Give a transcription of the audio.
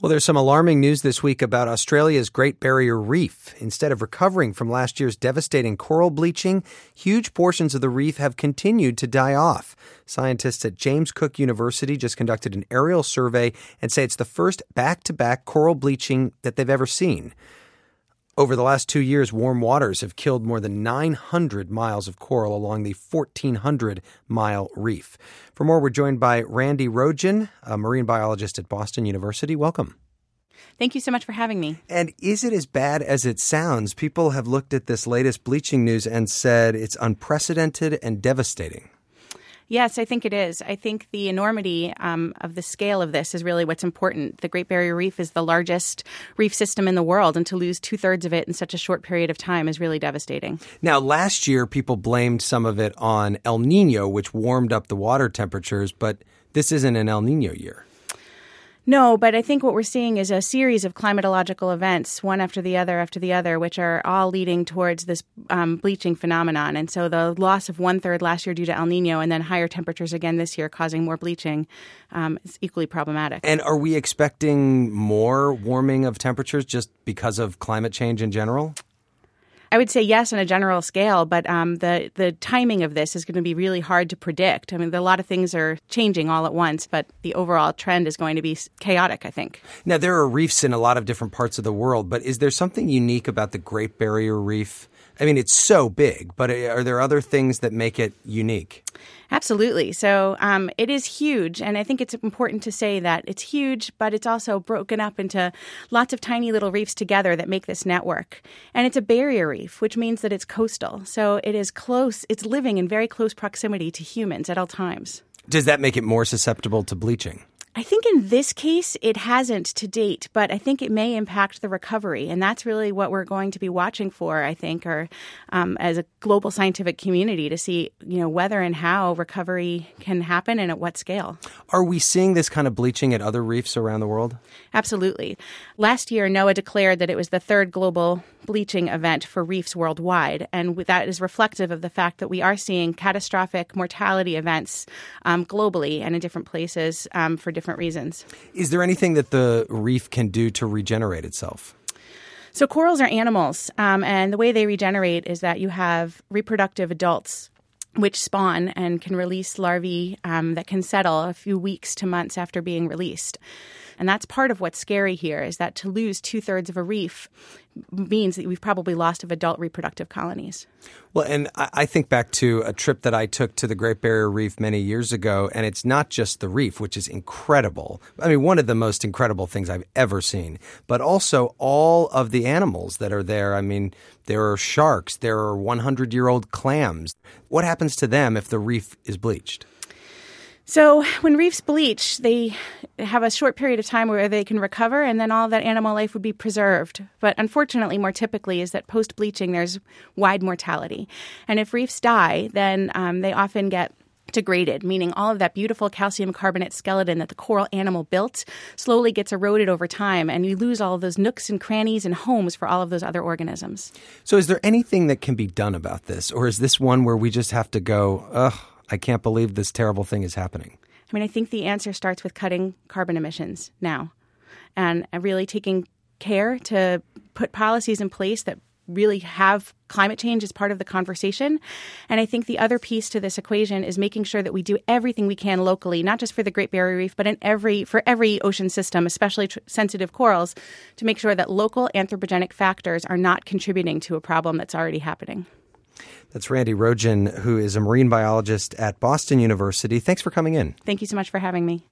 Well, there's some alarming news this week about Australia's Great Barrier Reef. Instead of recovering from last year's devastating coral bleaching, huge portions of the reef have continued to die off. Scientists at James Cook University just conducted an aerial survey and say it's the first back-to-back coral bleaching that they've ever seen. Over the last 2 years, warm waters have killed more than 900 miles of coral along the 1,400-mile reef. For more, we're joined by Randi Rogen, a marine biologist at Boston University. Welcome. Thank you so much for having me. And is it as bad as it sounds? People have looked at this latest bleaching news and said it's unprecedented and devastating. Yes, I think it is. I think the enormity of the scale of this is really what's important. The Great Barrier Reef is the largest reef system in the world, and to lose 2/3 of it in such a short period of time is really devastating. Now, last year, people blamed some of it on El Nino, which warmed up the water temperatures, but this isn't an El Nino year. No, but I think what we're seeing is a series of climatological events, one after the other, which are all leading towards this bleaching phenomenon. And so the loss of 1/3 last year due to El Nino and then higher temperatures again this year causing more bleaching is equally problematic. And are we expecting more warming of temperatures just because of climate change in general? I would say yes on a general scale, but the timing of this is going to be really hard to predict. I mean, a lot of things are changing all at once, but the overall trend is going to be chaotic, I think. Now, there are reefs in a lot of different parts of the world, but is there something unique about the Great Barrier Reef? I mean, it's so big, but are there other things that make it unique? Absolutely. So it is huge. And I think it's important to say that it's huge, but it's also broken up into lots of tiny little reefs together that make this network. And it's a barrier reef, which means that it's coastal. So it is close. It's living in very close proximity to humans at all times. Does that make it more susceptible to bleaching? I think in this case, it hasn't to date, but I think it may impact the recovery. And that's really what we're going to be watching for, I think, or as a global scientific community to see, whether and how recovery can happen and at what scale. Are we seeing this kind of bleaching at other reefs around the world? Absolutely. Last year, NOAA declared that it was the third global bleaching event for reefs worldwide. And that is reflective of the fact that we are seeing catastrophic mortality events globally and in different places for different reasons. Is there anything that the reef can do to regenerate itself? So corals are animals, and the way they regenerate is that you have reproductive adults which spawn and can release larvae that can settle a few weeks to months after being released. And that's part of what's scary here, is that to lose 2/3 of a reef means that we've probably lost of adult reproductive colonies. Well, and I think back to a trip that I took to the Great Barrier Reef many years ago, and it's not just the reef, which is incredible. I mean, one of the most incredible things I've ever seen, but also all of the animals that are there. I mean, there are sharks, there are 100-year-old clams. What happens to them if the reef is bleached? So when reefs bleach, they have a short period of time where they can recover, and then all of that animal life would be preserved. But unfortunately, more typically, is that post-bleaching, there's wide mortality. And if reefs die, then they often get degraded, meaning all of that beautiful calcium carbonate skeleton that the coral animal built slowly gets eroded over time, and you lose all of those nooks and crannies and homes for all of those other organisms. So is there anything that can be done about this? Or is this one where we just have to go, ugh, I can't believe this terrible thing is happening? I mean, I think the answer starts with cutting carbon emissions now and really taking care to put policies in place that really have climate change as part of the conversation. And I think the other piece to this equation is making sure that we do everything we can locally, not just for the Great Barrier Reef, but for every ocean system, especially sensitive corals, to make sure that local anthropogenic factors are not contributing to a problem that's already happening. That's Randi Rogen, who is a marine biologist at Boston University. Thanks for coming in. Thank you so much for having me.